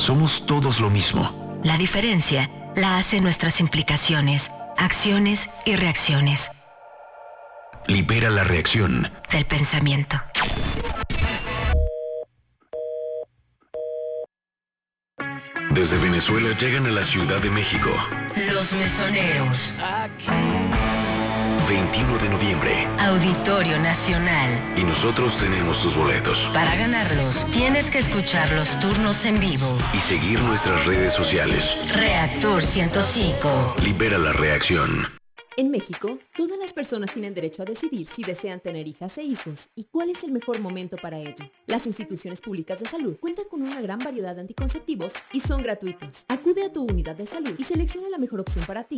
Somos todos lo mismo. La diferencia la hacen nuestras implicaciones, acciones y reacciones. Libera la reacción del pensamiento. Desde Venezuela llegan a la Ciudad de México. Los Mesoneros. 21 de noviembre. Auditorio Nacional. Y nosotros tenemos tus boletos. Para ganarlos, tienes que escuchar los turnos en vivo. Y seguir nuestras redes sociales. Reactor 105. Libera la reacción. En México, todas las personas tienen derecho a decidir si desean tener hijas e hijos y cuál es el mejor momento para ello. Las instituciones públicas de salud cuentan con una gran variedad de anticonceptivos y son gratuitos. Acude a tu unidad de salud y selecciona la mejor opción para ti.